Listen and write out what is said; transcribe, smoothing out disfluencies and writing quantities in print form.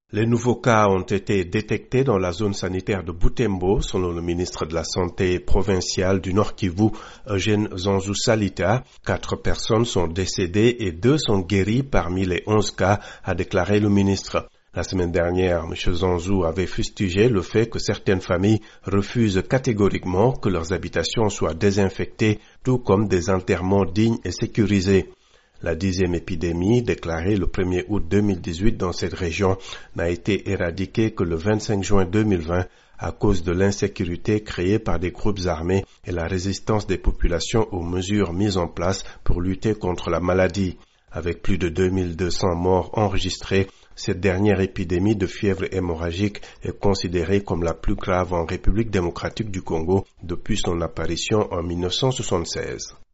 Les nouveaux cas ont été détectés dans la zone sanitaire de Butembo, selon le ministre de la Santé provincial du Nord Kivu, Eugène Zanzu Salita. 4 personnes sont décédées et 2 sont guéries parmi les 11 cas, a déclaré le ministre. La semaine dernière, M. Zanzu avait fustigé le fait que certaines familles refusent catégoriquement que leurs habitations soient désinfectées, tout comme des enterrements dignes et sécurisés. La 10e épidémie, déclarée le 1er août 2018 dans cette région, n'a été éradiquée que le 25 juin 2020 à cause de l'insécurité créée par des groupes armés et la résistance des populations aux mesures mises en place pour lutter contre la maladie. Avec plus de 2200 morts enregistrés, cette dernière épidémie de fièvre hémorragique est considérée comme la plus grave en République démocratique du Congo depuis son apparition en 1976.